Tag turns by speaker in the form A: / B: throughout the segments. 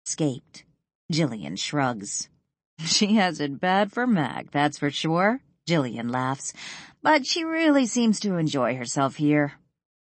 A: escaped. Jillian shrugs. She has it bad for Mag, that's for sure. Jillian laughs, but she really seems to enjoy herself here.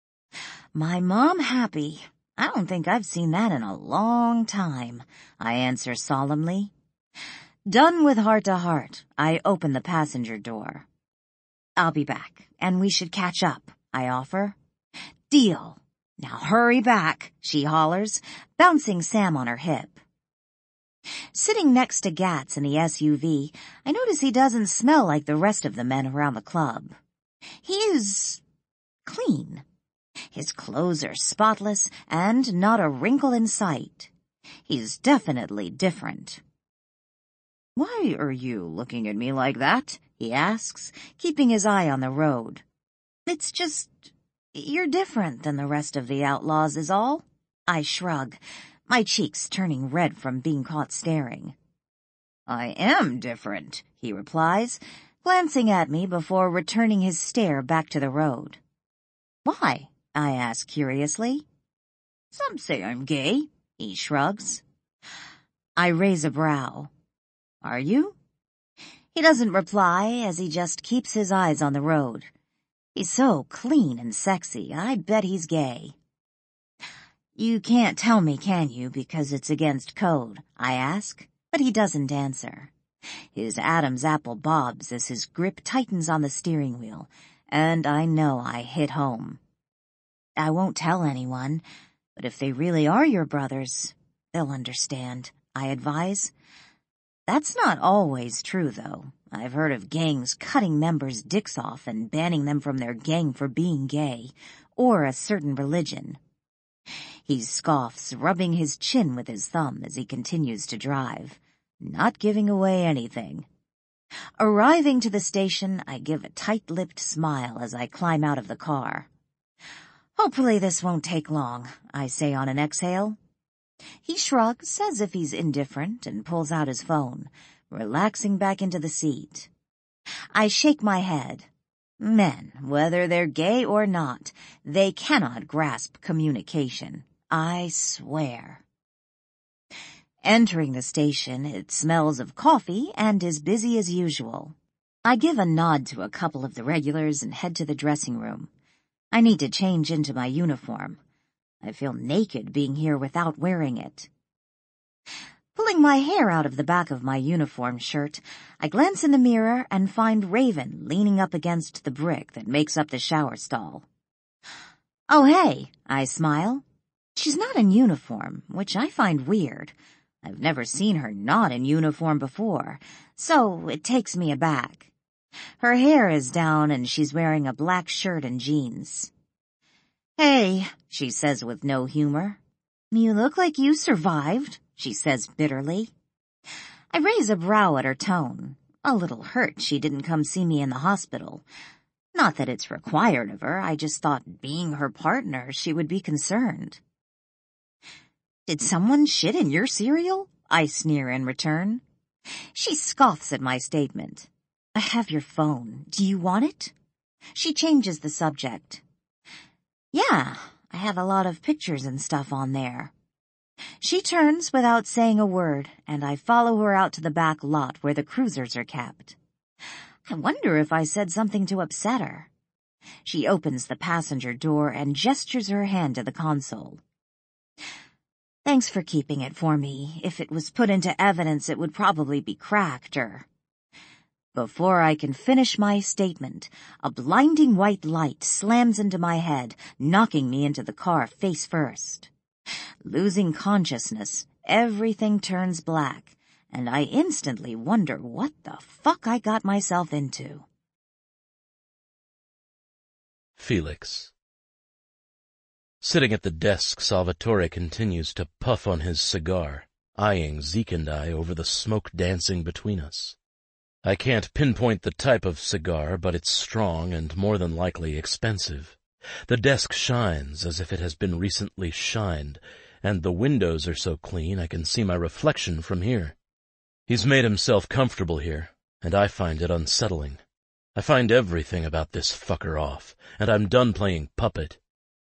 A: My mom happy. I don't think I've seen that in a long time, I answer solemnly. Done with heart-to-heart, I open the passenger door. I'll be back, and we should catch up, I offer. Deal. Now hurry back, she hollers, bouncing Sam on her hip. Sitting next to Gats in the SUV, I notice he doesn't smell like the rest of the men around the club. He is clean. His clothes are spotless and not a wrinkle in sight. He's definitely different. Why are you looking at me like that? He asks, keeping his eye on the road. It's just, you're different than the rest of the outlaws is all. I shrug, my cheeks turning red from being caught staring. I am different, he replies, glancing at me before returning his stare back to the road. Why? I ask curiously. Some say I'm gay, he shrugs. I raise a brow. Are you? He doesn't reply as he just keeps his eyes on the road. He's so clean and sexy, I bet he's gay. You can't tell me, can you, because it's against code, I ask, but he doesn't answer. His Adam's apple bobs as his grip tightens on the steering wheel, and I know I hit home. I won't tell anyone, but if they really are your brothers, they'll understand, I advise. That's not always true, though. I've heard of gangs cutting members' dicks off and banning them from their gang for being gay, or a certain religion. He scoffs, rubbing his chin with his thumb as he continues to drive, not giving away anything. Arriving to the station, I give a tight-lipped smile as I climb out of the car. Hopefully this won't take long, I say on an exhale. He shrugs as if he's indifferent and pulls out his phone, relaxing back into the seat. I shake my head. Men, whether they're gay or not, they cannot grasp communication. I swear. Entering the station, it smells of coffee and is busy as usual. I give a nod to a couple of the regulars and head to the dressing room. I need to change into my uniform. I feel naked being here without wearing it. Pulling my hair out of the back of my uniform shirt, I glance in the mirror and find Raven leaning up against the brick that makes up the shower stall. Oh, hey, I smile. She's not in uniform, which I find weird. I've never seen her not in uniform before, so it takes me aback. Her hair is down and she's wearing a black shirt and jeans. Hey, she says with no humor. You look like you survived, she says bitterly. I raise a brow at her tone, a little hurt she didn't come see me in the hospital. Not that it's required of her, I just thought being her partner she would be concerned. Did someone shit in your cereal? I sneer in return. She scoffs at my statement. I have your phone. Do you want it? She changes the subject. Yeah, I have a lot of pictures and stuff on there. She turns without saying a word, and I follow her out to the back lot where the cruisers are kept. I wonder if I said something to upset her. She opens the passenger door and gestures her hand to the console. Thanks for keeping it for me. If it was put into evidence, it would probably be cracked or... Before I can finish my statement, a blinding white light slams into my head, knocking me into the car face first. Losing consciousness, everything turns black, and I instantly wonder what the fuck I got myself into.
B: Felix. Sitting at the desk, Salvatore continues to puff on his cigar, eyeing Zeke and I over the smoke dancing between us. I can't pinpoint the type of cigar, but it's strong and more than likely expensive. The desk shines as if it has been recently shined, and the windows are so clean I can see my reflection from here. He's made himself comfortable here, and I find it unsettling. I find everything about this fucker off, and I'm done playing puppet.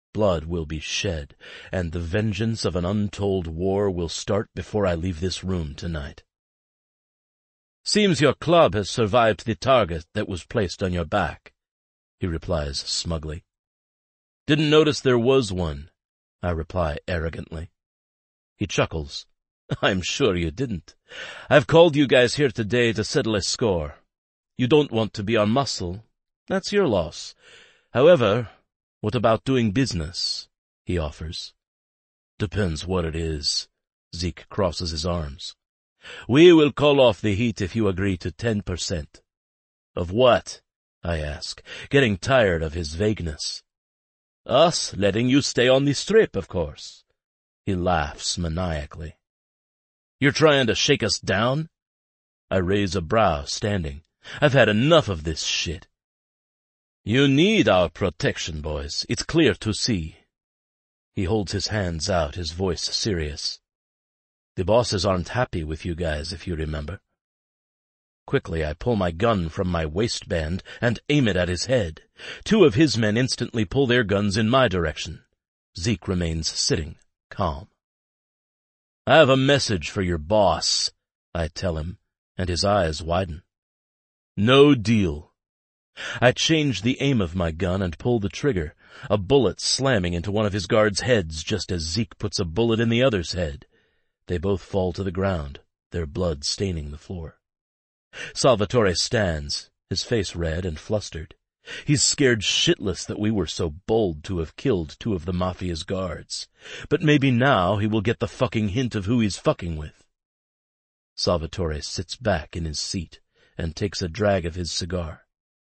B: Blood will be shed, and the vengeance of an untold war will start before I leave this room tonight. Seems your club has survived the target that was placed on your back, he replies smugly. Didn't notice there was one, I reply arrogantly. He chuckles. I'm sure you didn't. I've called you guys here today to settle a score. You don't want to be on muscle. That's your loss. However, what about doing business? He offers. Depends what it is. Zeke crosses his arms. We will call off the heat if you agree to 10%. Of what? I ask, getting tired of his vagueness. Us letting you stay on the strip, of course. He laughs maniacally. You're trying to shake us down? I raise a brow, standing. I've had enough of this shit. You need our protection, boys. It's clear to see. He holds his hands out, his voice serious. The bosses aren't happy with you guys, if you remember. Quickly, I pull my gun from my waistband and aim it at his head. Two of his men instantly pull their guns in my direction. Zeke remains sitting, calm. I have a message for your boss, I tell him, and his eyes widen. No deal. I change the aim of my gun and pull the trigger, a bullet slamming into one of his guards' heads just as Zeke puts a bullet in the other's head. They both fall to the ground, their blood staining the floor. Salvatore stands, his face red and flustered. He's scared shitless that we were so bold to have killed two of the Mafia's guards. But maybe now he will get the fucking hint of who he's fucking with. Salvatore sits back in his seat and takes a drag of his cigar.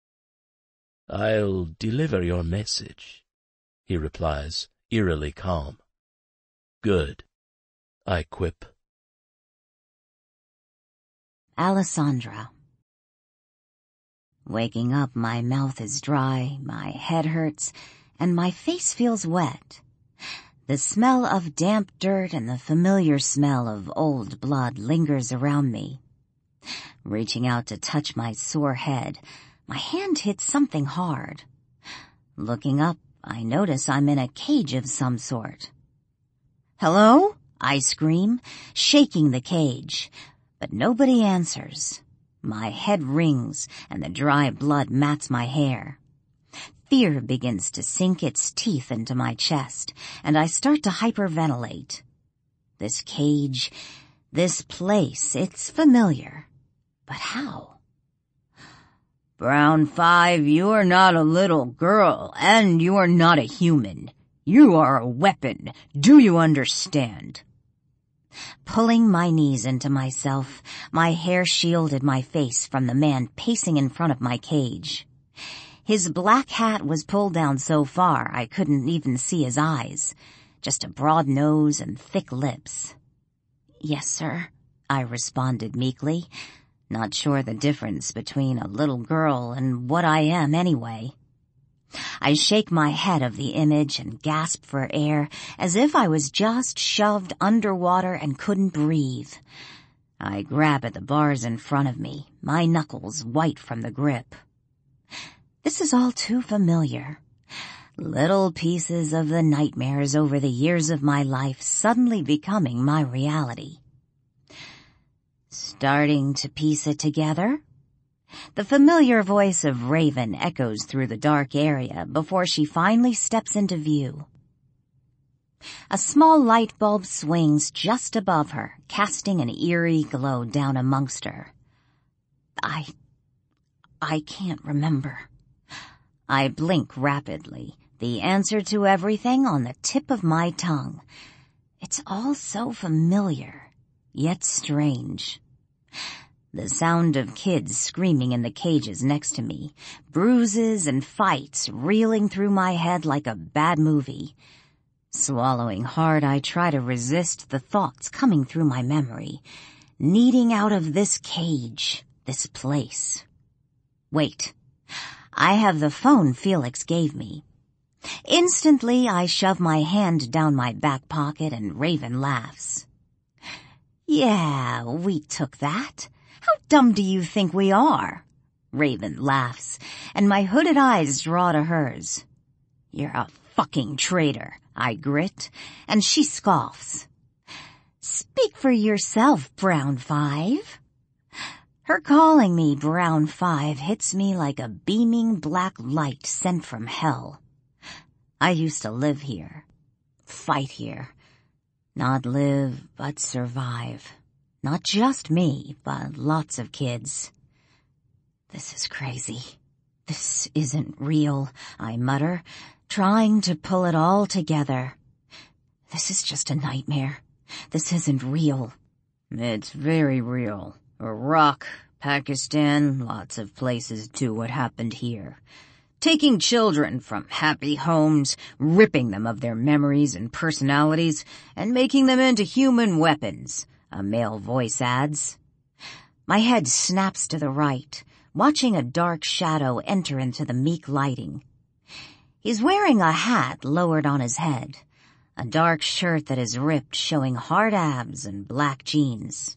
B: I'll deliver your message, he replies, eerily calm. Good, I quip.
A: Alessandra. Waking up, my mouth is dry, my head hurts, and my face feels wet. The smell of damp dirt and the familiar smell of old blood lingers around me. Reaching out to touch my sore head, my hand hits something hard. Looking up, I notice I'm in a cage of some sort. Hello? I scream, shaking the cage, but nobody answers. My head rings and the dry blood mats my hair. Fear begins to sink its teeth into my chest, and I start to hyperventilate. This cage, this place, it's familiar. But how? Brown 5, you are not a little girl, and you are not a human. You are a weapon. Do you understand? Pulling my knees into myself, my hair shielded my face from the man pacing in front of my cage. His black hat was pulled down so far I couldn't even see his eyes, just a broad nose and thick lips. Yes, sir, I responded meekly, not sure the difference between a little girl and what I am anyway. I shake my head of the image and gasp for air as if I was just shoved underwater and couldn't breathe. I grab at the bars in front of me, my knuckles white from the grip. This is all too familiar. Little pieces of the nightmares over the years of my life suddenly becoming my reality. Starting to piece it together? The familiar voice of Raven echoes through the dark area before she finally steps into view. A small light bulb swings just above her, casting an eerie glow down amongst her. I can't remember. I blink rapidly, the answer to everything on the tip of my tongue. It's all so familiar, yet strange. The sound of kids screaming in the cages next to me, bruises and fights reeling through my head like a bad movie. Swallowing hard, I try to resist the thoughts coming through my memory, needing out of this cage, this place. Wait, I have the phone Felix gave me. Instantly, I shove my hand down my back pocket and Raven laughs. Yeah, we took that. How dumb do you think we are? Raven laughs, and my hooded eyes draw to hers. You're a fucking traitor, I grit, and she scoffs. Speak for yourself, Brown 5. Her calling me Brown 5 hits me like a beaming black light sent from hell. I used to live here, fight here, not live but survive. Not just me, but lots of kids. This is crazy. This isn't real, I mutter, trying to pull it all together. This is just a nightmare. This isn't real. It's very real. Iraq, Pakistan, lots of places do what happened here. Taking children from happy homes, ripping them of their memories and personalities, and making them into human weapons, a male voice adds. My head snaps to the right, watching a dark shadow enter into the meek lighting. He's wearing a hat lowered on his head, a dark shirt that is ripped showing hard abs and black jeans.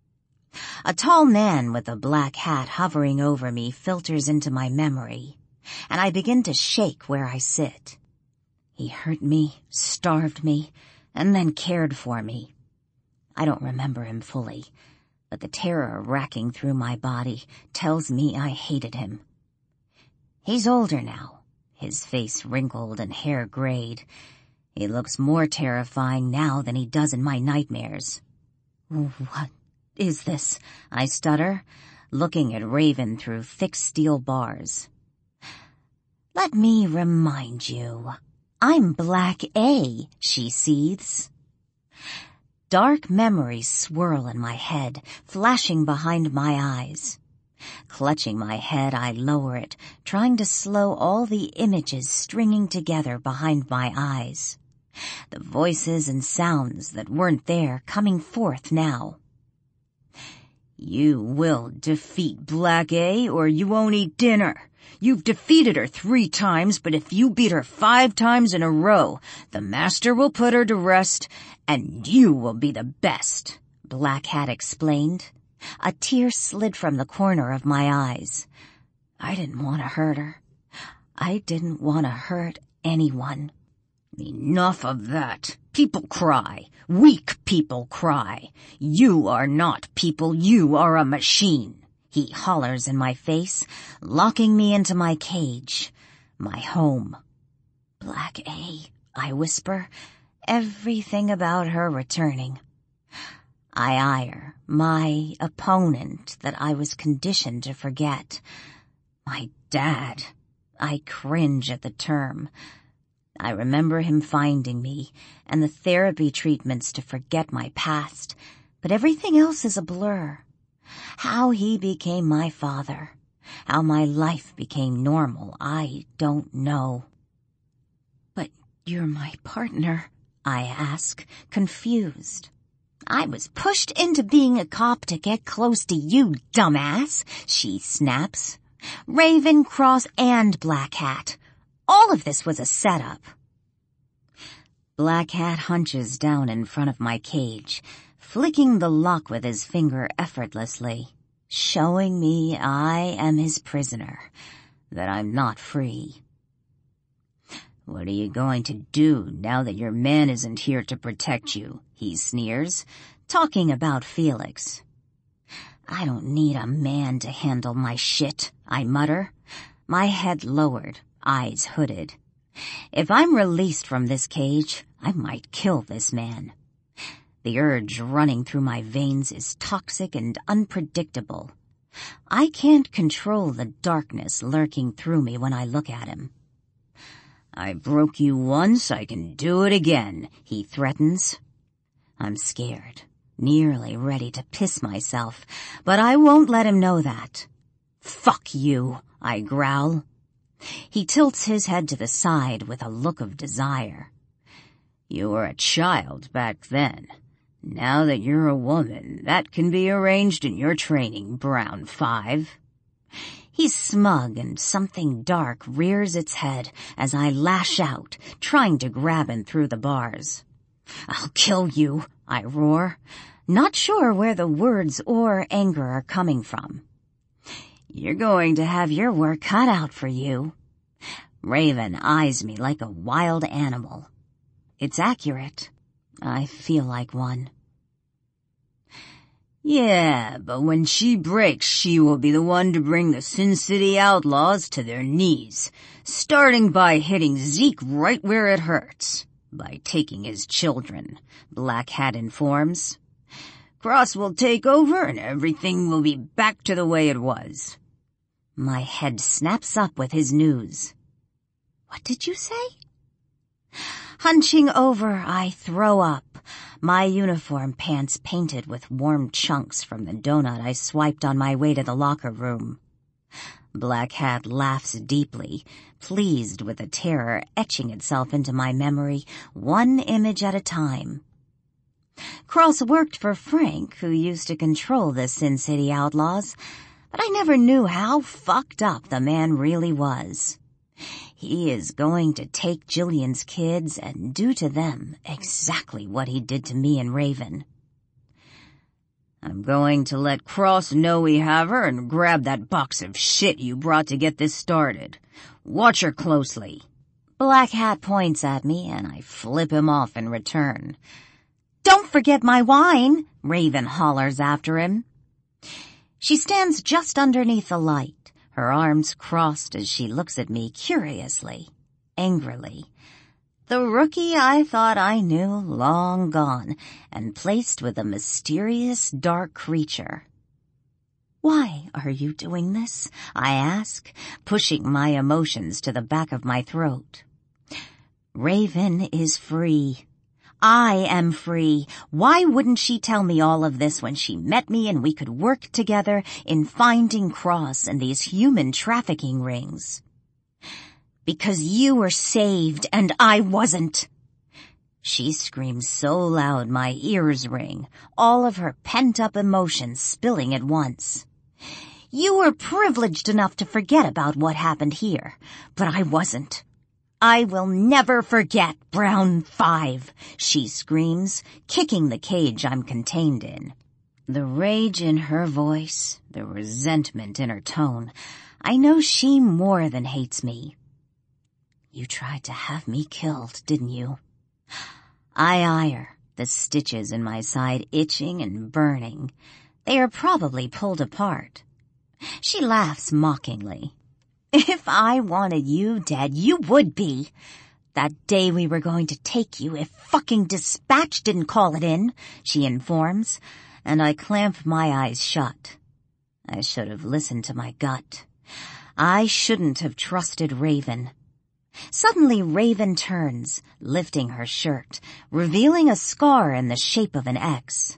A: A tall man with a black hat hovering over me filters into my memory, and I begin to shake where I sit. He hurt me, starved me, and then cared for me. I don't remember him fully, but the terror racking through my body tells me I hated him. He's older now, his face wrinkled and hair grayed. He looks more terrifying now than he does in my nightmares. What is this? I stutter, looking at Raven through thick steel bars. Let me remind you, I'm Black A, she seethes. Dark memories swirl in my head, flashing behind my eyes. Clutching my head, I lower it, trying to slow all the images stringing together behind my eyes. The voices and sounds that weren't there coming forth now. You will defeat Black A or you won't eat dinner. You've defeated her 3 times, but if you beat her 5 times in a row, the master will put her to rest, and you will be the best, Black Hat explained. A tear slid from the corner of my eyes. I didn't want to hurt her. I didn't want to hurt anyone. Enough of that. People cry. Weak people cry. You are not people, you are a machine. He hollers in my face, locking me into my cage, my home. Black A, I whisper, everything about her returning. I eye her, my opponent that I was conditioned to forget. My dad. I cringe at the term. I remember him finding me and the therapy treatments to forget my past, but everything else is a blur. How he became my father, how my life became normal, I don't know. But you're my partner, I ask, confused. I was pushed into being a cop to get close to you, dumbass, she snaps. Raven, Cross, and Black Hat. All of this was a setup. Black Hat hunches down in front of my cage, flicking the lock with his finger effortlessly, showing me I am his prisoner, that I'm not free. What are you going to do now that your man isn't here to protect you? He sneers, talking about Felix. I don't need a man to handle my shit, I mutter, my head lowered, eyes hooded. If I'm released from this cage, I might kill this man. The urge running through my veins is toxic and unpredictable. I can't control the darkness lurking through me when I look at him. I broke you once, I can do it again, he threatens. I'm scared, nearly ready to piss myself, but I won't let him know that. Fuck you, I growl. He tilts his head to the side with a look of desire. You were a child back then. Now that you're a woman, that can be arranged in your training, Brown 5. He's smug and something dark rears its head as I lash out, trying to grab him through the bars. I'll kill you, I roar, not sure where the words or anger are coming from. You're going to have your work cut out for you. Raven eyes me like a wild animal. It's accurate. I feel like one. Yeah, but when she breaks, she will be the one to bring the Sin City Outlaws to their knees, starting by hitting Zeke right where it hurts, by taking his children, Black Hat informs. Cross will take over and everything will be back to the way it was. My head snaps up with his news. What did you say? Hunching over, I throw up, my uniform pants painted with warm chunks from the donut I swiped on my way to the locker room. Black Hat laughs deeply, pleased with the terror etching itself into my memory, one image at a time. Cross worked for Frank, who used to control the Sin City Outlaws, but I never knew how fucked up the man really was. He is going to take Jillian's kids and do to them exactly what he did to me and Raven. I'm going to let Cross know we have her and grab that box of shit you brought to get this started. Watch her closely. Black Hat points at me and I flip him off in return. Don't forget my wine, Raven hollers after him. She stands just underneath the light, her arms crossed as she looks at me curiously, angrily. The rookie I thought I knew long gone and placed with a mysterious dark creature. Why are you doing this? I ask, pushing my emotions to the back of my throat. Raven is free. I am free. Why wouldn't she tell me all of this when she met me and we could work together in finding Cross and these human trafficking rings? Because you were saved and I wasn't. She screams so loud my ears ring, all of her pent-up emotions spilling at once. You were privileged enough to forget about what happened here, but I wasn't. I will never forget Brown 5, she screams, kicking the cage I'm contained in. The rage in her voice, the resentment in her tone, I know she more than hates me. You tried to have me killed, didn't you? I eye her, the stitches in my side itching and burning. They are probably pulled apart. She laughs mockingly. If I wanted you dead, you would be. That day we were going to take you if fucking Dispatch didn't call it in, she informs, and I clamp my eyes shut. I should have listened to my gut. I shouldn't have trusted Raven. Suddenly Raven turns, lifting her shirt, revealing a scar in the shape of an X.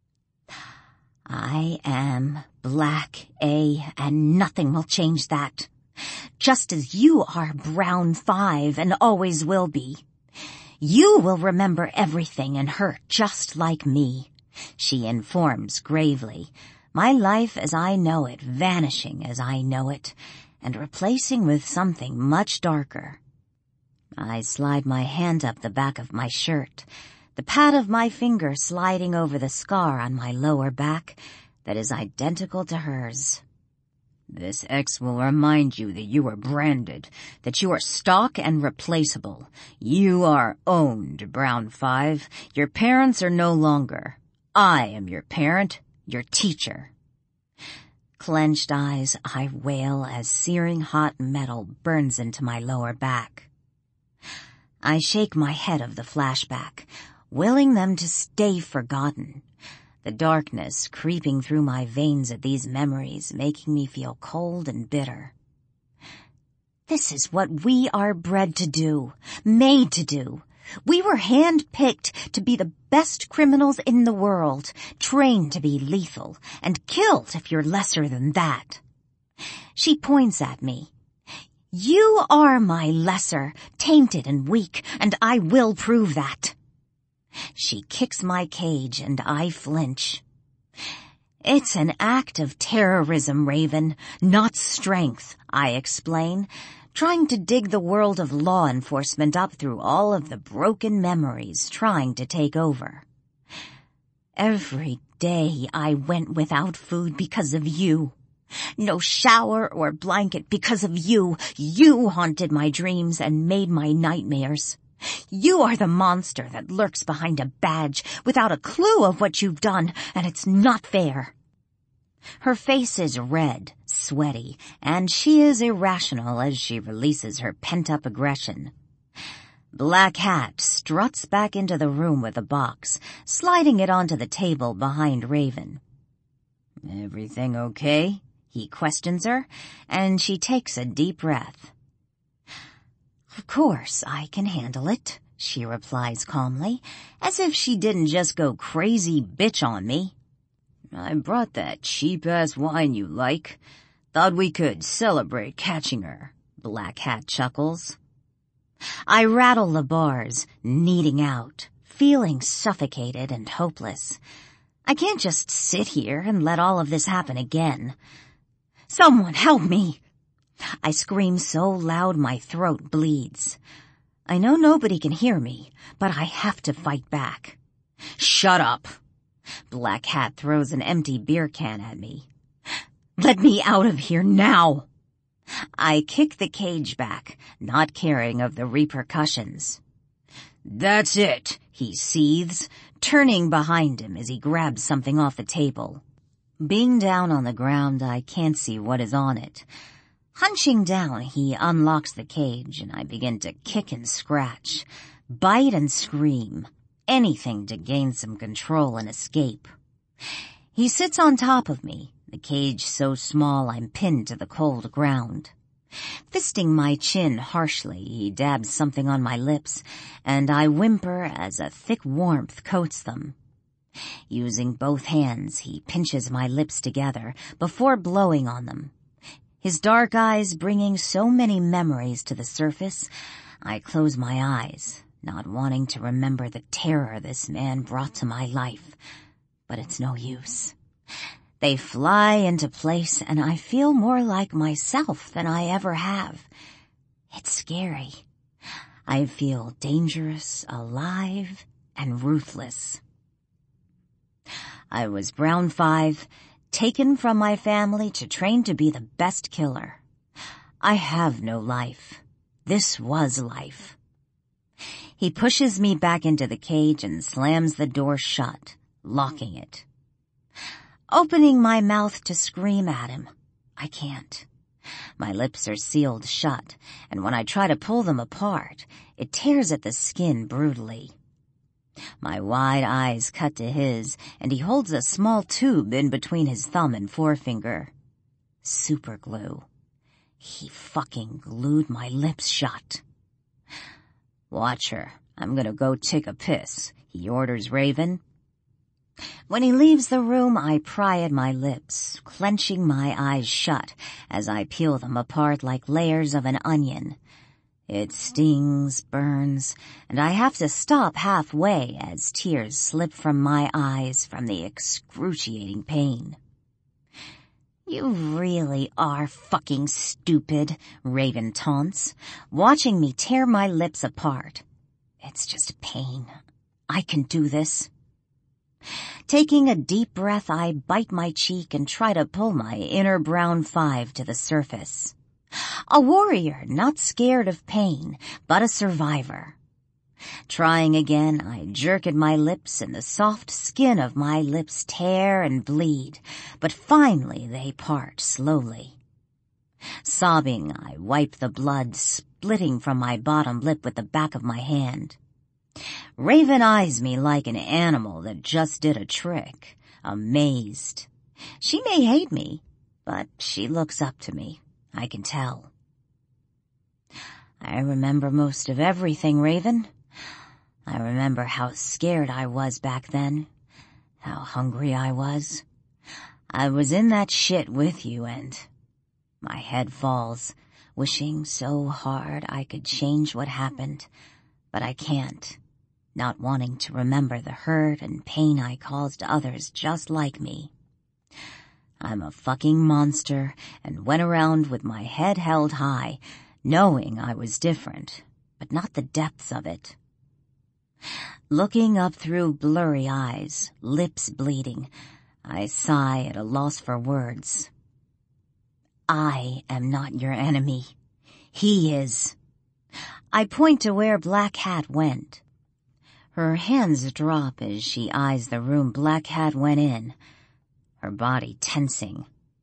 A: I am Black A, and nothing will change that. Just as you are Brown 5 and always will be. You will remember everything and hurt just like me, she informs gravely, my life as I know it vanishing as I know it, and replacing with something much darker. I slide my hand up the back of my shirt, the pad of my finger sliding over the scar on my lower back that is identical to hers. This X will remind you that you are branded, that you are stock and replaceable. You are owned, Brown 5. Your parents are no longer. I am your parent, your teacher. Clenched eyes, I wail as searing hot metal burns into my lower back. I shake my head of the flashback, willing them to stay forgotten. The darkness creeping through my veins at these memories, making me feel cold and bitter. This is what we are bred to do, made to do. We were hand-picked to be the best criminals in the world, trained to be lethal, and killed if you're lesser than that. She points at me. You are my lesser, tainted and weak, and I will prove that. She kicks my cage and I flinch. It's an act of terrorism, Raven, not strength, I explain, trying to dig the world of law enforcement up through all of the broken memories trying to take over. Every day I went without food because of you. No shower or blanket because of you. You haunted my dreams and made my nightmares. You are the monster that lurks behind a badge without a clue of what you've done, and it's not fair. Her face is red, sweaty, and she is irrational as she releases her pent-up aggression. Black Hat struts back into the room with a box, sliding it onto the table behind Raven. "Everything okay?" he questions her, and she takes a deep breath. "Of course, I can handle it," she replies calmly, as if she didn't just go crazy bitch on me. "I brought that cheap-ass wine you like. Thought we could celebrate catching her," Black Hat chuckles. I rattle the bars, kneading out, feeling suffocated and hopeless. I can't just sit here and let all of this happen again. "Someone help me!" I scream so loud my throat bleeds. I know nobody can hear me, but I have to fight back. "Shut up!" Black Hat throws an empty beer can at me. "Let me out of here now!" I kick the cage back, not caring of the repercussions. "That's it," he seethes, turning behind him as he grabs something off the table. Being down on the ground, I can't see what is on it. Hunching down, he unlocks the cage, and I begin to kick and scratch, bite and scream, anything to gain some control and escape. He sits on top of me, the cage so small I'm pinned to the cold ground. Fisting my chin harshly, he dabs something on my lips, and I whimper as a thick warmth coats them. Using both hands, he pinches my lips together before blowing on them. His dark eyes bringing so many memories to the surface, I close my eyes, not wanting to remember the terror this man brought to my life. But it's no use. They fly into place, and I feel more like myself than I ever have. It's scary. I feel dangerous, alive, and ruthless. I was Brown 5, taken from my family to train to be the best killer. I have no life. This was life. He pushes me back into the cage and slams the door shut, locking it. Opening my mouth to scream at him, I can't. My lips are sealed shut, and when I try to pull them apart, it tears at the skin brutally. My wide eyes cut to his, and he holds a small tube in between his thumb and forefinger. Super glue. He fucking glued my lips shut. "Watch her. I'm gonna go take a piss," he orders Raven. When he leaves the room, I pry at my lips, clenching my eyes shut as I peel them apart like layers of an onion. It stings, burns, and I have to stop halfway as tears slip from my eyes from the excruciating pain. "You really are fucking stupid," Raven taunts, watching me tear my lips apart. "It's just pain. I can do this." Taking a deep breath, I bite my cheek and try to pull my inner Brown 5 to the surface. A warrior, not scared of pain, but a survivor. Trying again, I jerk at my lips and the soft skin of my lips tear and bleed, but finally they part slowly. Sobbing, I wipe the blood splitting from my bottom lip with the back of my hand. Raven eyes me like an animal that just did a trick, amazed. She may hate me, but she looks up to me. I can tell. "I remember most of everything, Raven. I remember how scared I was back then, how hungry I was. I was in that shit with you, and my head falls, wishing so hard I could change what happened, but I can't. Not wanting to remember the hurt and pain I caused others just like me. I'm a fucking monster and went around with my head held high, knowing I was different, but not the depths of it. Looking up through blurry eyes, lips bleeding, I sigh at a loss for words. I am not your enemy. He is. I point to where Black Hat went. Her hands drop as she eyes the room Black Hat went in, her body tensing.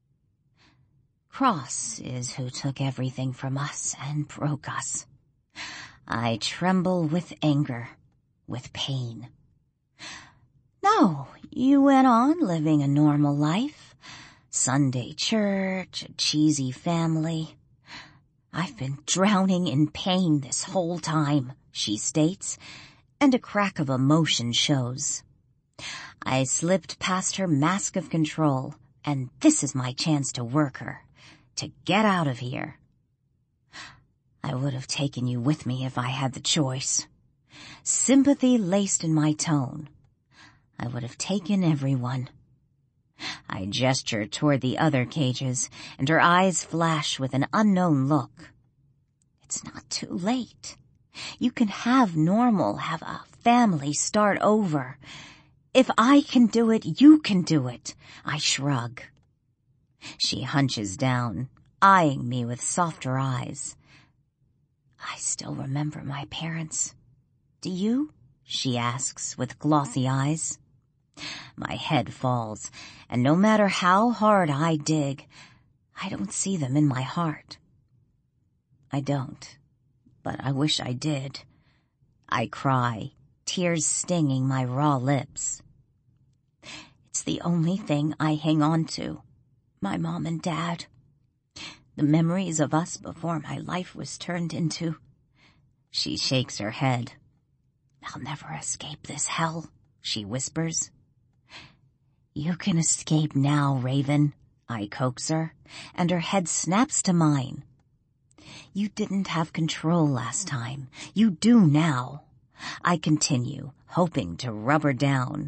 A: Cross is who took everything from us and broke us. I tremble with anger, with pain. No, you went on living a normal life. Sunday church, a cheesy family. I've been drowning in pain this whole time, she states, and a crack of emotion shows. I slipped past her mask of control, and this is my chance to work her, to get out of here. I would have taken you with me if I had the choice. Sympathy laced in my tone. I would have taken everyone. I gesture toward the other cages, and her eyes flash with an unknown look. It's not too late. You can have normal, have a family, start over. If I can do it, you can do it. I shrug. She hunches down, eyeing me with softer eyes. I still remember my parents. Do you? She asks with glossy eyes. My head falls, and no matter how hard I dig, I don't see them in my heart. I don't, but I wish I did. I cry, tears stinging my raw lips. It's the only thing I hang on to, my mom and dad. The memories of us before my life was turned into... She shakes her head. I'll never escape this hell, she whispers. You can escape now, Raven, I coax her, and her head snaps to mine. You didn't have control last time. You do now. I continue, hoping to rub her down.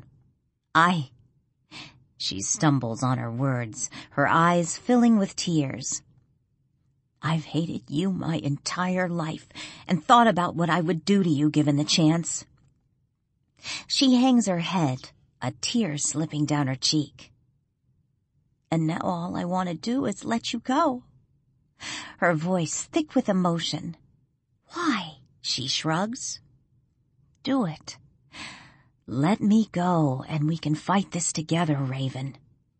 A: She stumbles on her words, her eyes filling with tears. I've hated you my entire life and thought about what I would do to you given the chance. She hangs her head, a tear slipping down her cheek. And now all I want to do is let you go. Her voice thick with emotion. Why? She shrugs. Do it. Let me go and we can fight this together, Raven.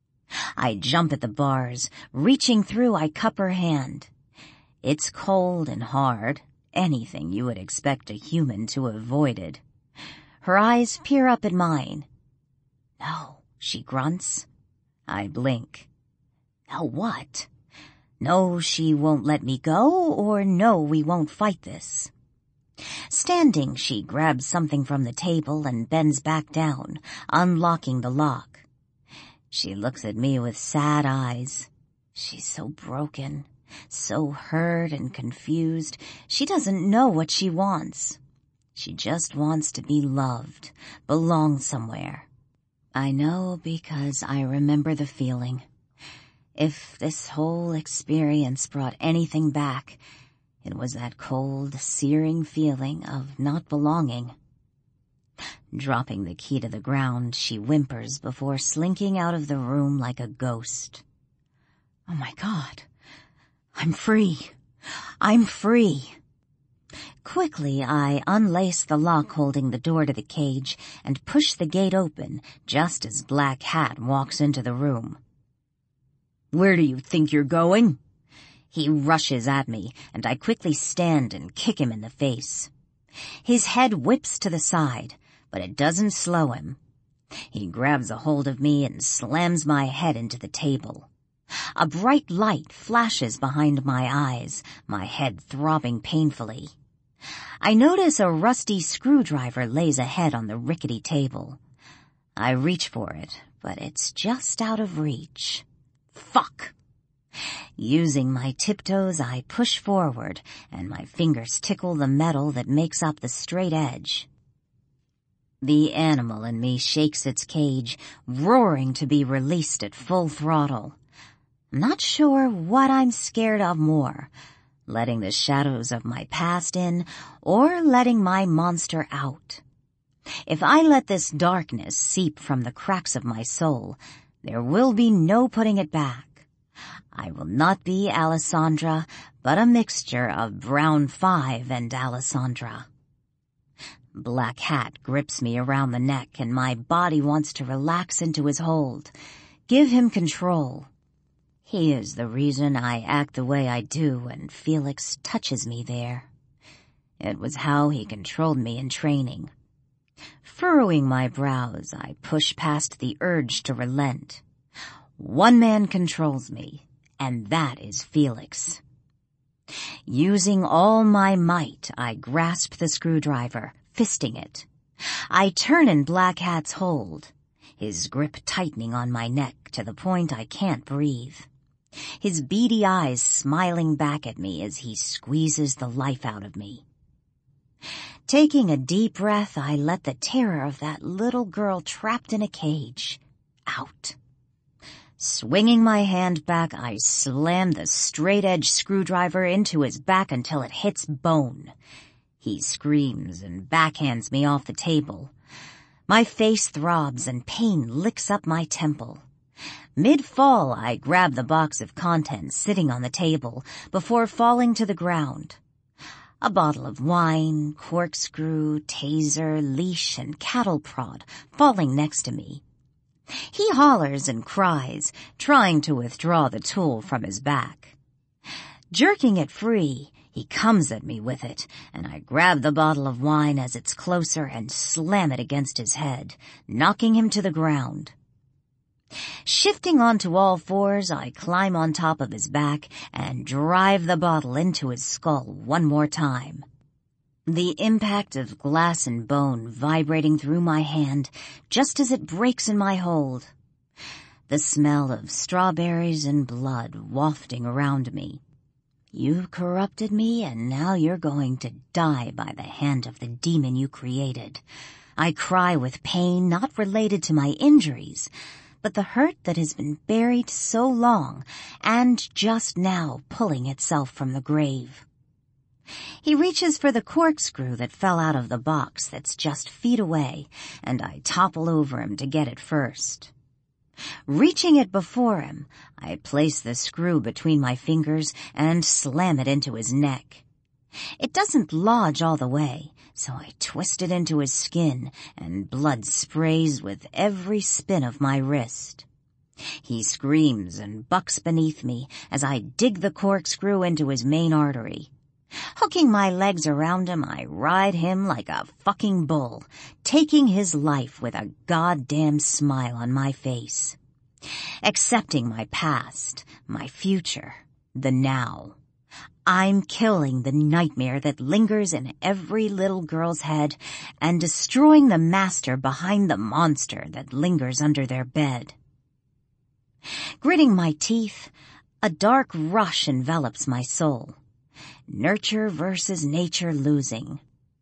A: I jump at the bars. Reaching through, I cup her hand. It's cold and hard, anything you would expect a human to have avoided. Her eyes peer up at mine. No, she grunts. I blink. No what? No, she won't let me go, or no, we won't fight this. Standing, she grabs something from the table and bends back down, unlocking the lock. She looks at me with sad eyes. She's so broken, so hurt and confused. She doesn't know what she wants. She just wants to be loved, belong somewhere. I know because I remember the feeling. If this whole experience brought anything back, it was that cold, searing feeling of not belonging. Dropping the key to the ground, she whimpers before slinking out of the room like a ghost. Oh my God. I'm free. I'm free. Quickly, I unlace the lock holding the door to the cage and push the gate open just as Black Hat walks into the room. Where do you think you're going? He rushes at me, and I quickly stand and kick him in the face. His head whips to the side, but it doesn't slow him. He grabs a hold of me and slams my head into the table. A bright light flashes behind my eyes, my head throbbing painfully. I notice a rusty screwdriver lays ahead on the rickety table. I reach for it, but it's just out of reach. Fuck! Using my tiptoes, I push forward, and my fingers tickle the metal that makes up the straight edge. The animal in me shakes its cage, roaring to be released at full throttle. I'm not sure what I'm scared of more, letting the shadows of my past in or letting my monster out. If I let this darkness seep from the cracks of my soul, there will be no putting it back. I will not be Alessandra, but a mixture of Brown 5 and Alessandra. Black Hat grips me around the neck and my body wants to relax into his hold. Give him control. He is the reason I act the way I do and Felix touches me there. It was how he controlled me in training. Furrowing my brows, I push past the urge to relent. One man controls me, and that is Felix. Using all my might, I grasp the screwdriver, fisting it. I turn in Black Hat's hold, his grip tightening on my neck to the point I can't breathe. His beady eyes smiling back at me as he squeezes the life out of me. Taking a deep breath, I let the terror of that little girl trapped in a cage out. Swinging my hand back, I slam the straight-edge screwdriver into his back until it hits bone. He screams and backhands me off the table. My face throbs and pain licks up my temple. Mid-fall, I grab the box of contents sitting on the table before falling to the ground. A bottle of wine, corkscrew, taser, leash, and cattle prod falling next to me. He hollers and cries, trying to withdraw the tool from his back. Jerking it free, he comes at me with it, and I grab the bottle of wine as it's closer and slam it against his head, knocking him to the ground. Shifting onto all fours, I climb on top of his back and drive the bottle into his skull one more time. The impact of glass and bone vibrating through my hand just as it breaks in my hold. The smell of strawberries and blood wafting around me. You've corrupted me and now you're going to die by the hand of the demon you created. I cry with pain not related to my injuries, but the hurt that has been buried so long and just now pulling itself from the grave. He reaches for the corkscrew that fell out of the box that's just feet away, and I topple over him to get it first. Reaching it before him, I place the screw between my fingers and slam it into his neck. It doesn't lodge all the way, so I twist it into his skin, and blood sprays with every spin of my wrist. He screams and bucks beneath me as I dig the corkscrew into his main artery. Hooking my legs around him, I ride him like a fucking bull, taking his life with a goddamn smile on my face. Accepting my past, my future, the now. I'm killing the nightmare that lingers in every little girl's head and destroying the master behind the monster that lingers under their bed. Gritting my teeth, a dark rush envelops my soul. Nurture versus nature losing.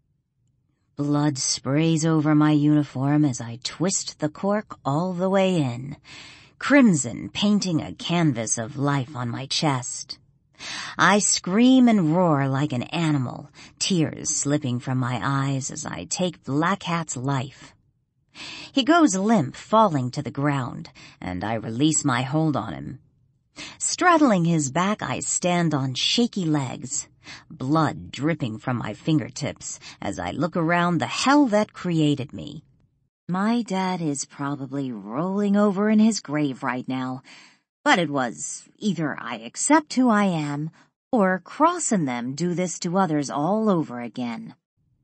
A: Blood sprays over my uniform as I twist the cork all the way in, crimson painting a canvas of life on my chest. I scream and roar like an animal, tears slipping from my eyes as I take Black Hat's life. He goes limp, falling to the ground, and I release my hold on him. Straddling his back, I stand on shaky legs, blood dripping from my fingertips as I look around the hell that created me. My dad is probably rolling over in his grave right now, but it was either I accept who I am, or Cross and them do this to others all over again.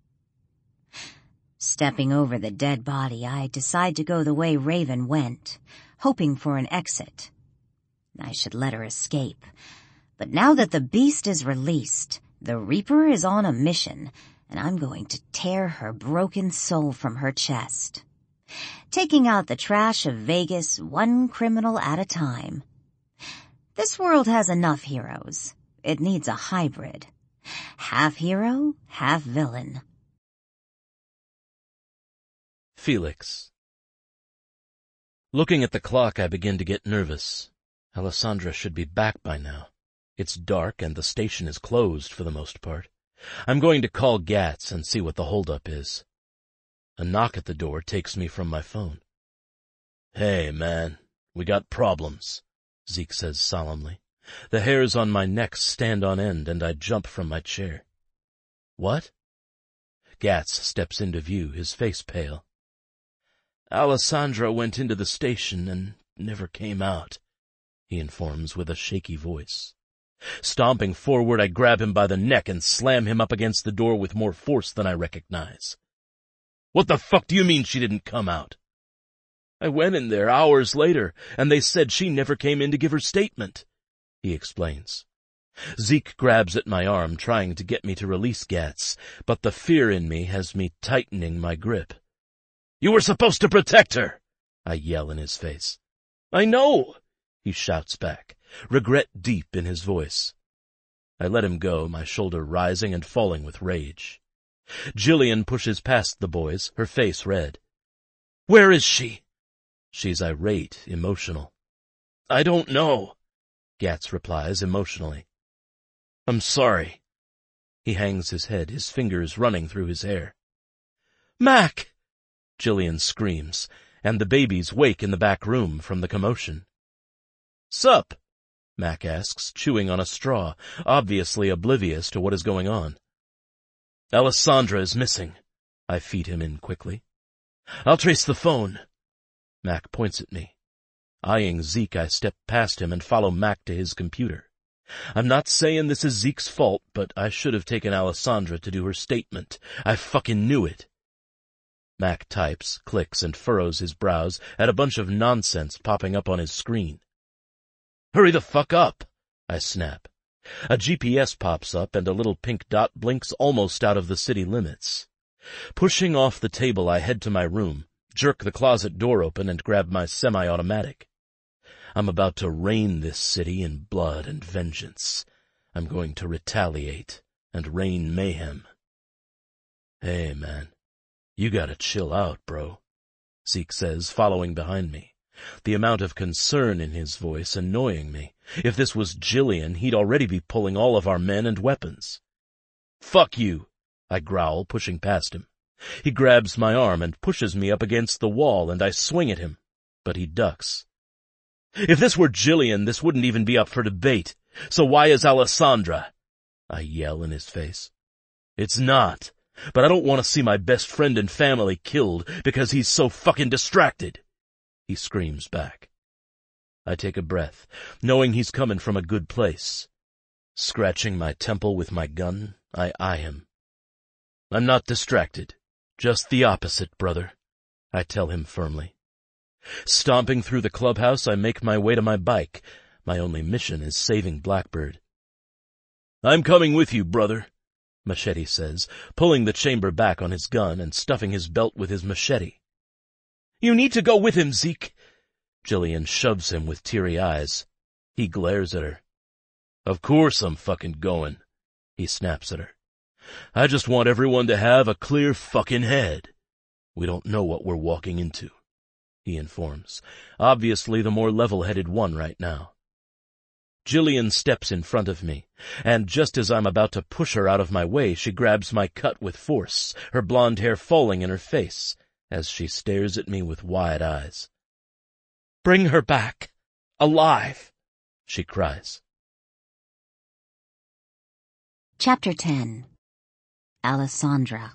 A: Stepping over the dead body, I decide to go the way Raven went, hoping for an exit. I should let her escape. But now that the beast is released, the Reaper is on a mission, and I'm going to tear her broken soul from her chest. Taking out the trash of Vegas one criminal at a time. This world has enough heroes. It needs a hybrid. Half hero, half villain.
B: Felix. Looking at the clock, I begin to get nervous. Alessandra should be back by now. It's dark and the station is closed for the most part. I'm going to call Gats and see what the holdup is. A knock at the door takes me from my phone. "Hey, man, we got problems," Zeke says solemnly. The hairs on my neck stand on end, and I jump from my chair. What? Gatz steps into view, his face pale. Alessandra went into the station and never came out, he informs with a shaky voice. Stomping forward, I grab him by the neck and slam him up against the door with more force than I recognize. What the fuck do you mean she didn't come out? I went in there hours later, and they said she never came in to give her statement, he explains. Zeke grabs at my arm, trying to get me to release Gatz, but the fear in me has me tightening my grip. You were supposed to protect her, I yell in his face. I know, he shouts back, regret deep in his voice. I let him go, my shoulder rising and falling with rage. Jillian pushes past the boys, her face red. Where is she? She's irate, emotional. I don't know, Gatz replies emotionally. I'm sorry. He hangs his head, his fingers running through his hair. Mac! Jillian screams, and the babies wake in the back room from the commotion. Sup? Mac asks, chewing on a straw, obviously oblivious to what is going on. Alessandra is missing, I feed him in quickly. I'll trace the phone. Mac points at me. Eyeing Zeke, I step past him and follow Mac to his computer. I'm not saying this is Zeke's fault, but I should have taken Alessandra to do her statement. I fucking knew it. Mac types, clicks, and furrows his brows at a bunch of nonsense popping up on his screen. Hurry the fuck up, I snap. A GPS pops up and a little pink dot blinks almost out of the city limits. Pushing off the table, I head to my room, jerk the closet door open, and grab my semi-automatic. I'm about to rain this city in blood and vengeance. I'm going to retaliate and rain mayhem. Hey, man, you gotta chill out, bro, Zeke says, following behind me, the amount of concern in his voice annoying me. If this was Jillian, he'd already be pulling all of our men and weapons. Fuck you, I growl, pushing past him. He grabs my arm and pushes me up against the wall, and I swing at him, but he ducks. If this were Jillian, this wouldn't even be up for debate. So why is Alessandra? I yell in his face. It's not, but I don't want to see my best friend and family killed because he's so fucking distracted, he screams back. I take a breath, knowing he's coming from a good place. Scratching my temple with my gun, I eye him. I'm not distracted. Just the opposite, brother, I tell him firmly. Stomping through the clubhouse, I make my way to my bike. My only mission is saving Blackbird. I'm coming with you, brother, Machete says, pulling the chamber back on his gun and stuffing his belt with his machete. You need to go with him, Zeke. Jillian shoves him with teary eyes. He glares at her. Of course I'm fucking going, he snaps at her. I just want everyone to have a clear fucking head. We don't know what we're walking into, he informs, obviously the more level-headed one right now. Jillian steps in front of me, and just as I'm about to push her out of my way, she grabs my cut with force, her blonde hair falling in her face, as she stares at me with wide eyes. Bring her back, alive, she cries.
A: Chapter 10. Alessandra.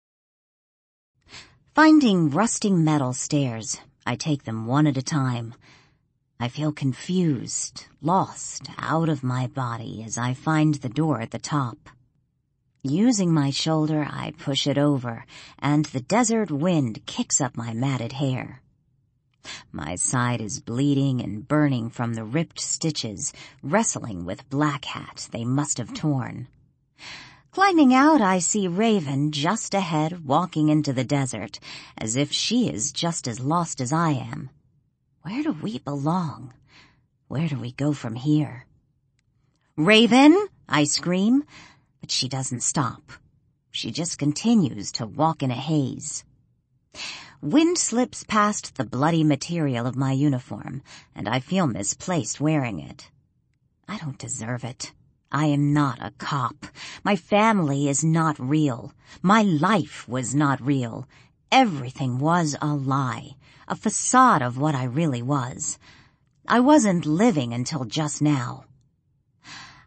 A: Finding rusting metal stairs, I take them one at a time. I feel confused, lost, out of my body as I find the door at the top. Using my shoulder, I push it over, and the desert wind kicks up my matted hair. My side is bleeding and burning from the ripped stitches, wrestling with Black Hat they must have torn. Climbing out, I see Raven just ahead, walking into the desert, as if she is just as lost as I am. Where do we belong? Where do we go from here? Raven, I scream, but she doesn't stop. She just continues to walk in a haze. Wind slips past the bloody material of my uniform, and I feel misplaced wearing it. I don't deserve it. I am not a cop. My family is not real. My life was not real. Everything was a lie, a facade of what I really was. I wasn't living until just now.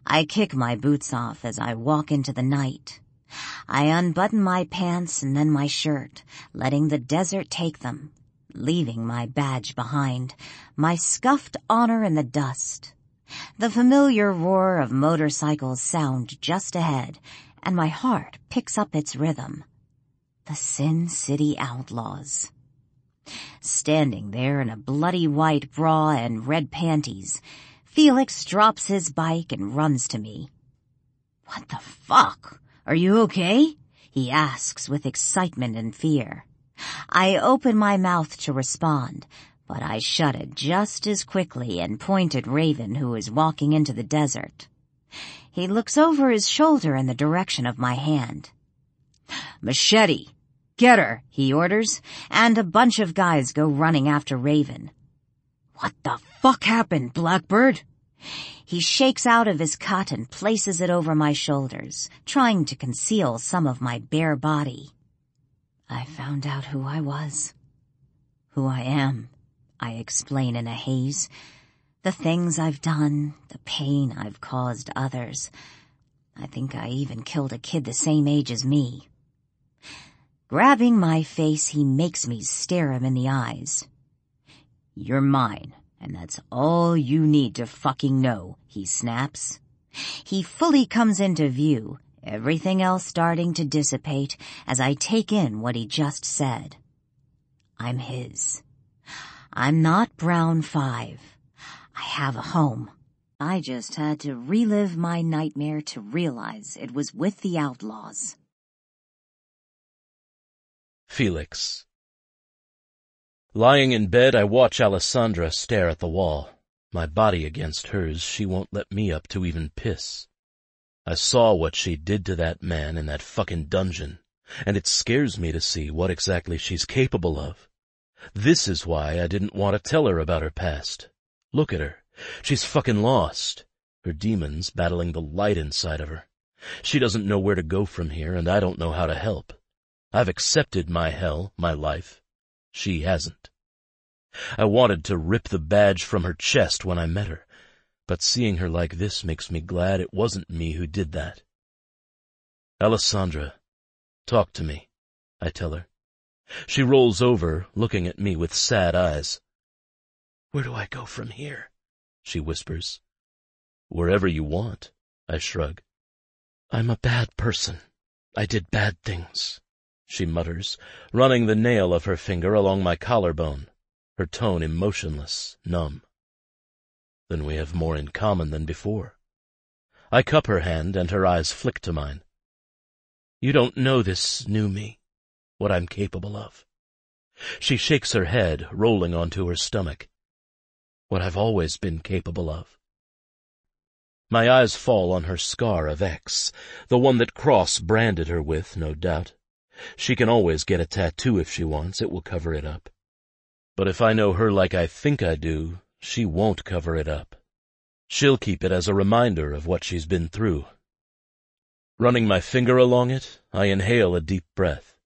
A: I kick my boots off as I walk into the night. I unbutton my pants and then my shirt, letting the desert take them, leaving my badge behind, my scuffed honor in the dust. The familiar roar of motorcycles sound just ahead, and my heart picks up its rhythm. The Sin City Outlaws. Standing there in a bloody white bra and red panties, Felix drops his bike and runs to me. "What the fuck? Are you okay?" he asks with excitement and fear. I open my mouth to respond, but I shut it just as quickly and point at Raven, who is walking into the desert. He looks over his shoulder in the direction of my hand. "Machete! Get her," he orders, and a bunch of guys go running after Raven. "What the fuck happened, Blackbird?" He shakes out of his cut and places it over my shoulders, trying to conceal some of my bare body. I found out who I was. Who I am, I explain in a haze. The things I've done, the pain I've caused others. I think I even killed a kid the same age as me. Grabbing my face, he makes me stare him in the eyes. "You're mine, and that's all you need to fucking know," he snaps. He fully comes into view, everything else starting to dissipate as I take in what he just said. I'm his. I'm not Brown 5. I have a home. I just had to relive my nightmare to realize it was with the outlaws.
B: Felix. Lying in bed, I watch Alessandra stare at the wall. My body against hers, she won't let me up to even piss. I saw what she did to that man in that fucking dungeon, and it scares me to see what exactly she's capable of. This is why I didn't want to tell her about her past. Look at her. She's fucking lost. Her demons battling the light inside of her. She doesn't know where to go from here, and I don't know how to help. I've accepted my hell, my life. She hasn't. I wanted to rip the badge from her chest when I met her, but seeing her like this makes me glad it wasn't me who did that. "Alessandra, talk to me," I tell her. She rolls over, looking at me with sad eyes. "Where do I go from here?" she whispers. "Wherever you want," I shrug. "I'm a bad person. I did bad things," she mutters, running the nail of her finger along my collarbone, her tone emotionless, numb. Then we have more in common than before. I cup her hand, and her eyes flick to mine. "You don't know this new me, what I'm capable of." She shakes her head, rolling onto her stomach. "What I've always been capable of." My eyes fall on her scar of X, the one that Cross branded her with, no doubt. She can always get a tattoo if she wants, it will cover it up. But if I know her like I think I do, she won't cover it up. She'll keep it as a reminder of what she's been through. Running my finger along it, I inhale a deep breath.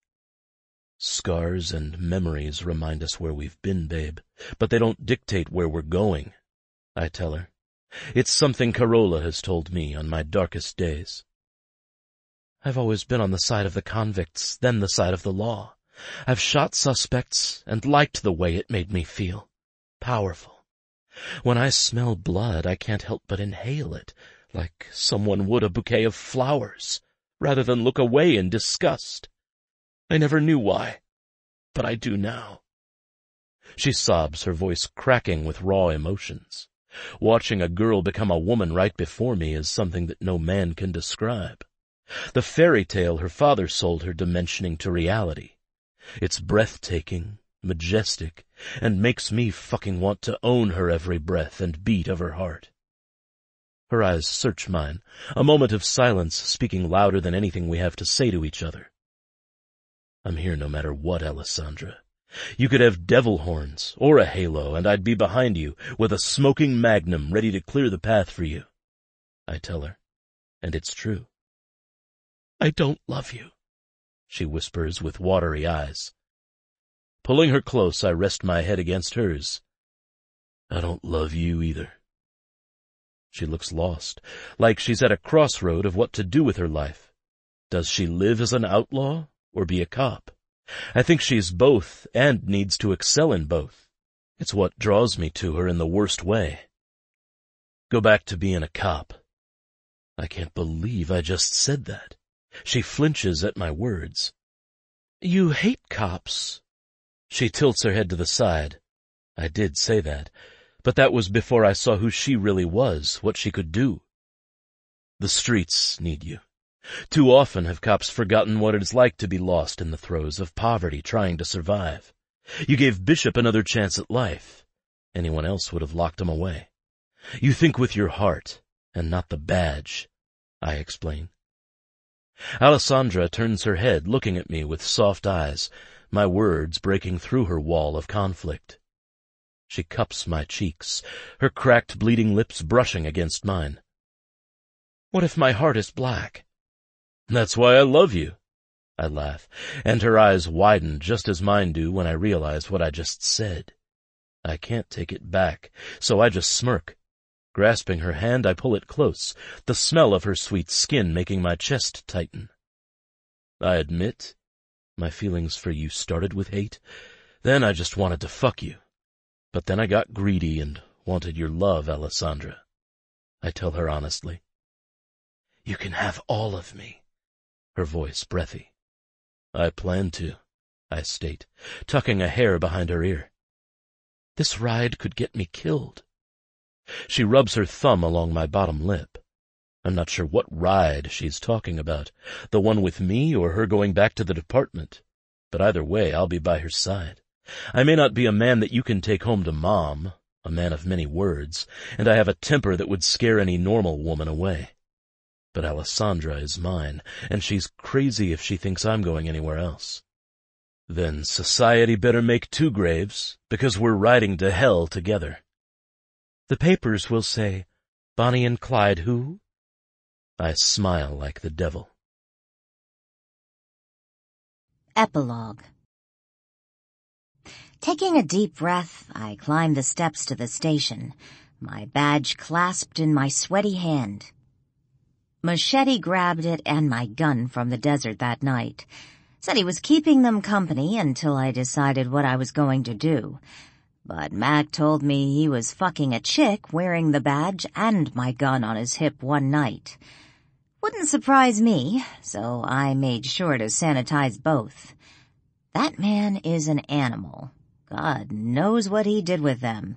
B: "Scars and memories remind us where we've been, babe, but they don't dictate where we're going," I tell her. "It's something Carola has told me on my darkest days." "I've always been on the side of the convicts, then the side of the law. I've shot suspects and liked the way it made me feel. Powerful. When I smell blood, I can't help but inhale it, like someone would a bouquet of flowers, rather than look away in disgust. I never knew why, but I do now." She sobs, her voice cracking with raw emotions. Watching a girl become a woman right before me is something that no man can describe. The fairy tale her father sold her dimensioning to reality. It's breathtaking, majestic, and makes me fucking want to own her every breath and beat of her heart. Her eyes search mine, a moment of silence speaking louder than anything we have to say to each other. "I'm here no matter what, Alessandra. You could have devil horns or a halo, and I'd be behind you with a smoking magnum ready to clear the path for you," I tell her, and it's true. "I don't love you," she whispers with watery eyes. Pulling her close, I rest my head against hers. "I don't love you either." She looks lost, like she's at a crossroad of what to do with her life. Does she live as an outlaw or be a cop? I think she's both and needs to excel in both. It's what draws me to her in the worst way. Go back to being a cop. I can't believe I just said that. She flinches at my words. You hate cops. She tilts her head to the side. I did say that, but that was before I saw who she really was, what she could do. The streets need you. Too often have cops forgotten what it's like to be lost in the throes of poverty trying to survive. You gave Bishop another chance at life. Anyone else would have locked him away. You think with your heart, and not the badge, I explain. Alessandra turns her head, looking at me with soft eyes, my words breaking through her wall of conflict. She cups my cheeks, her cracked, bleeding lips brushing against mine. What if my heart is black? That's why I love you, I laugh, and her eyes widen just as mine do when I realize what I just said. I can't take it back, so I just smirk. Grasping her hand, I pull it close, the smell of her sweet skin making my chest tighten. I admit, my feelings for you started with hate. Then I just wanted to fuck you. But then I got greedy and wanted your love, Alessandra. I tell her honestly. You can have all of me, her voice breathy. I plan to, I state, tucking a hair behind her ear. This ride could get me killed. She rubs her thumb along my bottom lip. I'm not sure what ride she's talking about, the one with me or her going back to the department. But either way, I'll be by her side. I may not be a man that you can take home to Mom, a man of many words, and I have a temper that would scare any normal woman away. But Alessandra is mine, and she's crazy if she thinks I'm going anywhere else. Then society better make 2 graves, because we're riding to hell together. The papers will say, Bonnie and Clyde who? I smile like the devil.
A: Epilogue. Taking a deep breath, I climbed the steps to the station, my badge clasped in my sweaty hand. Machete grabbed it and my gun from the desert that night. Said he was keeping them company until I decided what I was going to do. But Mac told me he was fucking a chick wearing the badge and my gun on his hip one night. Wouldn't surprise me, so I made sure to sanitize both. That man is an animal. God knows what he did with them.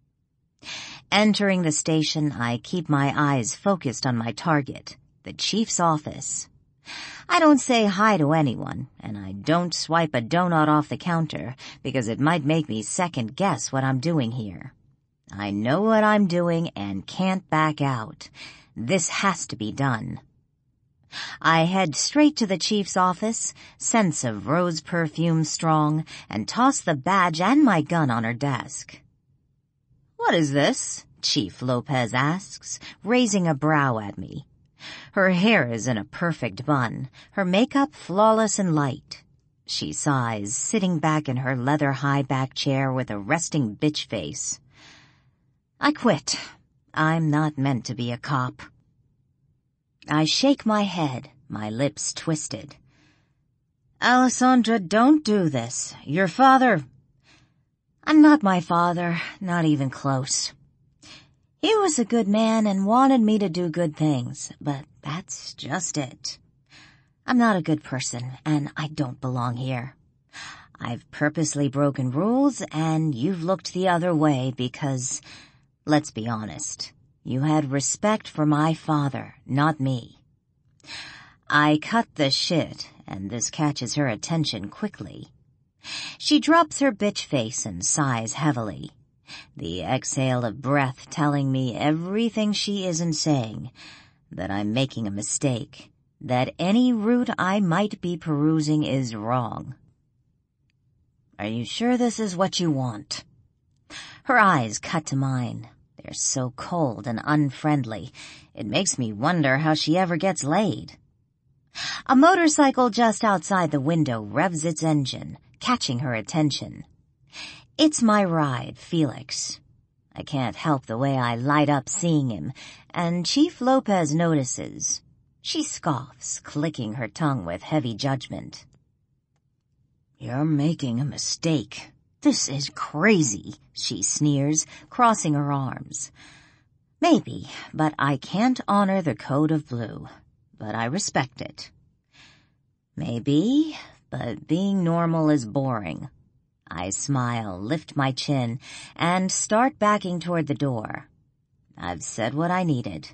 A: Entering the station, I keep my eyes focused on my target, the chief's office. I don't say hi to anyone, and I don't swipe a donut off the counter because it might make me second guess what I'm doing here. I know what I'm doing and can't back out. This has to be done. I head straight to the chief's office, scents of rose perfume strong, and toss the badge and my gun on her desk. What is this? Chief Lopez asks, raising a brow at me. Her hair is in a perfect bun, her makeup flawless and light. She sighs, sitting back in her leather high-back chair with a resting bitch face. I quit. I'm not meant to be a cop. I shake my head, my lips twisted. Alessandra, don't do this. Your father... I'm not my father, not even close. He was a good man and wanted me to do good things, but that's just it. I'm not a good person, and I don't belong here. I've purposely broken rules, and you've looked the other way because, let's be honest, you had respect for my father, not me. I cut the shit, and this catches her attention quickly. She drops her bitch face and sighs heavily, the exhale of breath telling me everything she isn't saying, that I'm making a mistake, that any route I might be perusing is wrong. Are you sure this is what you want? Her eyes cut to mine. They're so cold and unfriendly. It makes me wonder how she ever gets laid. A motorcycle just outside the window revs its engine, catching her attention. It's my ride, Felix. I can't help the way I light up seeing him, and Chief Lopez notices. She scoffs, clicking her tongue with heavy judgment. "You're making a mistake. This is crazy," she sneers, crossing her arms. "Maybe, but I can't honor the code of blue. But I respect it." "Maybe, but being normal is boring." I smile, lift my chin, and start backing toward the door. I've said what I needed.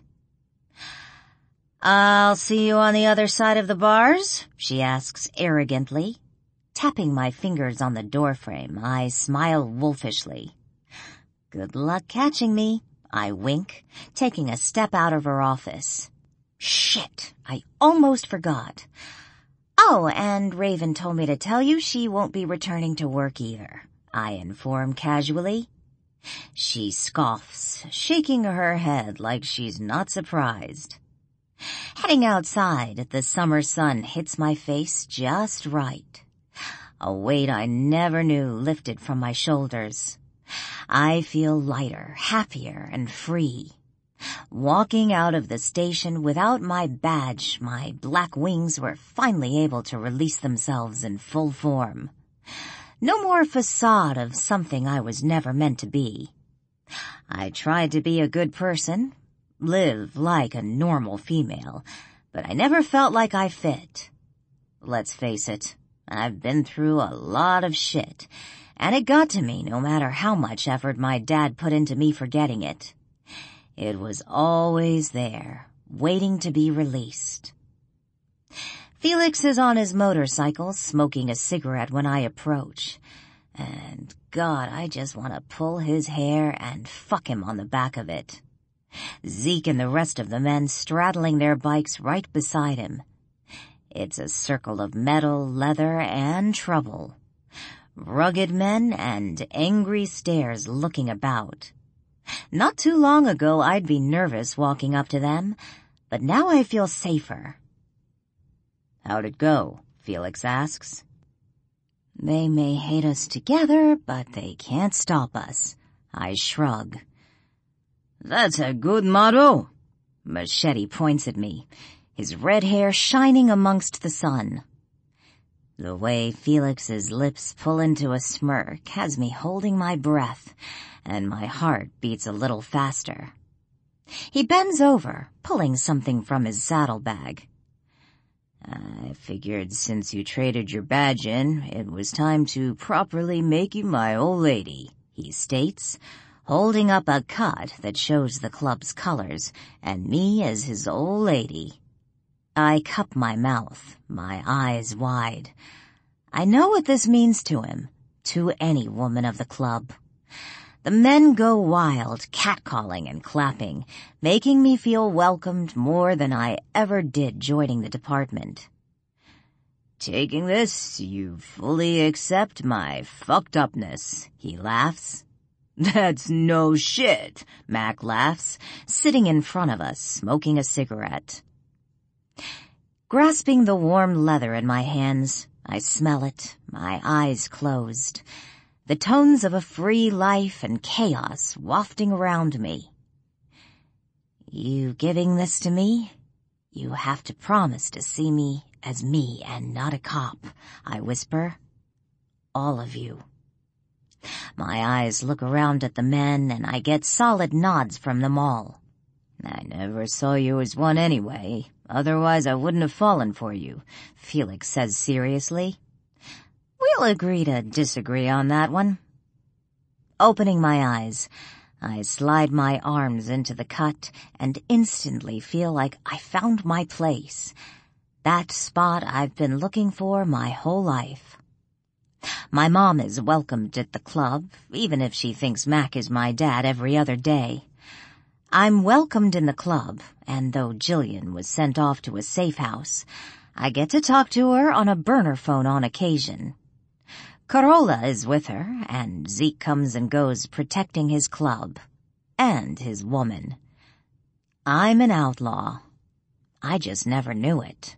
A: "I'll see you on the other side of the bars?" she asks arrogantly. Tapping my fingers on the doorframe, I smile wolfishly. "Good luck catching me," I wink, taking a step out of her office. Shit, I almost forgot. "Oh, and Raven told me to tell you she won't be returning to work either," I inform casually. She scoffs, shaking her head like she's not surprised. Heading outside, the summer sun hits my face just right. A weight I never knew lifted from my shoulders. I feel lighter, happier, and free. Walking out of the station without my badge, my black wings were finally able to release themselves in full form. No more facade of something I was never meant to be. I tried to be a good person, live like a normal female, but I never felt like I fit. Let's face it, I've been through a lot of shit, and it got to me no matter how much effort my dad put into me forgetting it. It was always there, waiting to be released. Felix is on his motorcycle, smoking a cigarette when I approach. And God, I just want to pull his hair and fuck him on the back of it. Zeke and the rest of the men straddling their bikes right beside him. It's a circle of metal, leather, and trouble. Rugged men and angry stares looking about. Not too long ago I'd be nervous walking up to them, but now I feel safer. "How'd it go?" Felix asks. "They may hate us together, but they can't stop us," I shrug. "That's a good motto." Machete points at me, his red hair shining amongst the sun. The way Felix's lips pull into a smirk has me holding my breath, and my heart beats a little faster. He bends over, pulling something from his saddlebag. "I figured since you traded your badge in, it was time to properly make you my old lady," he states, holding up a cut that shows the club's colors, and me as his old lady. I cup my mouth, my eyes wide. I know what this means to him, to any woman of the club. The men go wild, catcalling and clapping, making me feel welcomed more than I ever did joining the department. "Taking this, you fully accept my fucked upness," he laughs. "That's no shit," Mac laughs, sitting in front of us, smoking a cigarette. Grasping the warm leather in my hands, I smell it, my eyes closed. The tones of a free life and chaos wafting around me. "You giving this to me? You have to promise to see me as me and not a cop," I whisper. "All of you." My eyes look around at the men, and I get solid nods from them all. "I never saw you as one anyway. Otherwise I wouldn't have fallen for you," Felix says seriously. "We'll agree to disagree on that one." Opening my eyes, I slide my arms into the cut and instantly feel like I found my place. That spot I've been looking for my whole life. My mom is welcomed at the club, even if she thinks Mac is my dad every other day. I'm welcomed in the club, and though Jillian was sent off to a safe house, I get to talk to her on a burner phone on occasion. Carola is with her, and Zeke comes and goes protecting his club. And his woman. I'm an outlaw. I just never knew it.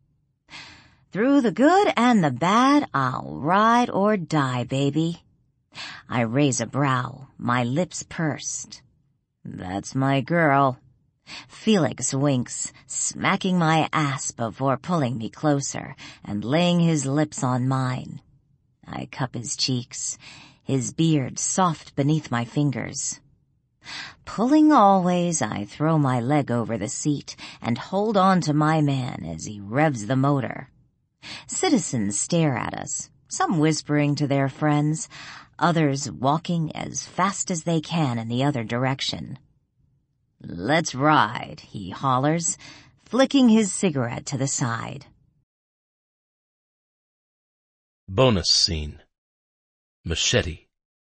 A: Through the good and the bad, I'll ride or die, baby. I raise a brow, my lips pursed. That's my girl. Felix winks, smacking my ass before pulling me closer and laying his lips on mine. I cup his cheeks, his beard soft beneath my fingers. Pulling always, I throw my leg over the seat and hold on to my man as he revs the motor. Citizens stare at us, some whispering to their friends, others walking as fast as they can in the other direction. "Let's ride," he hollers, flicking his cigarette to the side.
B: Bonus scene. Machete.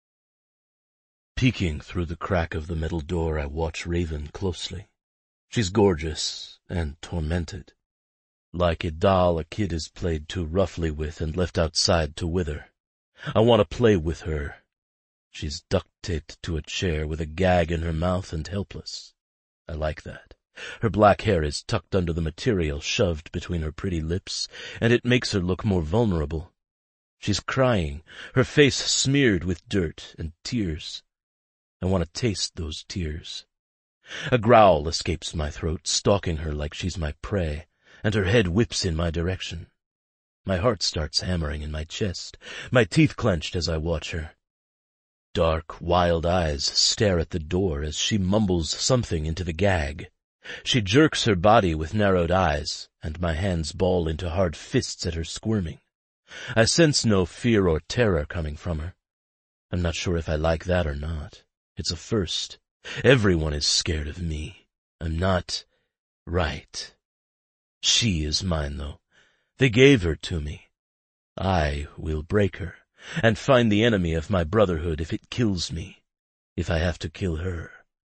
B: Peeking through the crack of the metal door, I watch Raven closely. She's gorgeous and tormented. Like a doll a kid is played too roughly with and left outside to wither. I want to play with her. She's duct-taped to a chair with a gag in her mouth and helpless. I like that. Her black hair is tucked under the material shoved between her pretty lips, and it makes her look more vulnerable. She's crying, her face smeared with dirt and tears. I want to taste those tears. A growl escapes my throat, stalking her like she's my prey, and her head whips in my direction. My heart starts hammering in my chest, my teeth clenched as I watch her. Dark, wild eyes stare at the door as she mumbles something into the gag. She jerks her body with narrowed eyes, and my hands ball into hard fists at her squirming. I sense no fear or terror coming from her. I'm not sure if I like that or not. It's a first. Everyone is scared of me. I'm not right. She is mine, though. They gave her to me. I will break her, and find the enemy of my brotherhood if it kills me, if I have to kill her.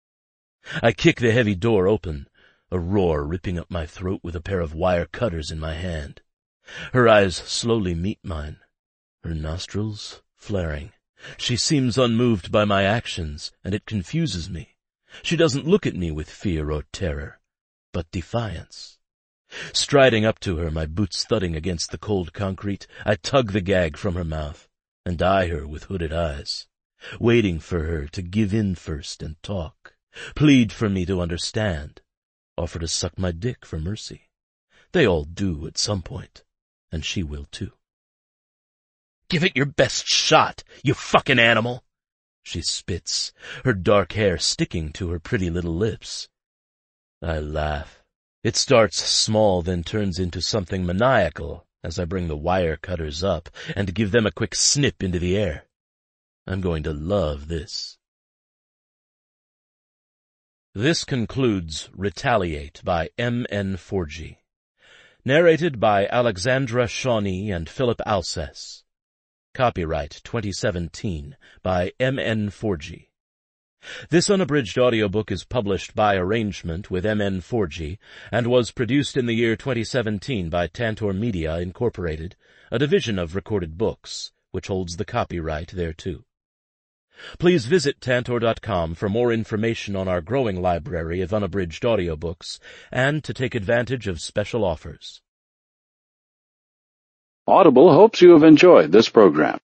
B: I kick the heavy door open, a roar ripping up my throat with a pair of wire cutters in my hand. Her eyes slowly meet mine, her nostrils flaring. She seems unmoved by my actions, and it confuses me. She doesn't look at me with fear or terror, but defiance. Striding up to her, my boots thudding against the cold concrete, I tug the gag from her mouth and eye her with hooded eyes, waiting for her to give in first and talk, plead for me to understand, offer to suck my dick for mercy. They all do at some point, and she will too. "Give it your best shot, you fucking animal!" She spits, her dark hair sticking to her pretty little lips. I laugh. It starts small, then turns into something maniacal as I bring the wire cutters up and give them a quick snip into the air. I'm going to love this. This concludes Retaliate by M.N. Forgy. Narrated by Alexandra Shawnee and Philip Alsace. Copyright 2017 by M.N. Forgy. This unabridged audiobook is published by arrangement with M.N. Forgy and was produced in the year 2017 by Tantor Media, Incorporated, a division of Recorded Books, which holds the copyright thereto. Please visit Tantor.com for more information on our growing library of unabridged audiobooks and to take advantage of special offers.
C: Audible hopes you have enjoyed this program.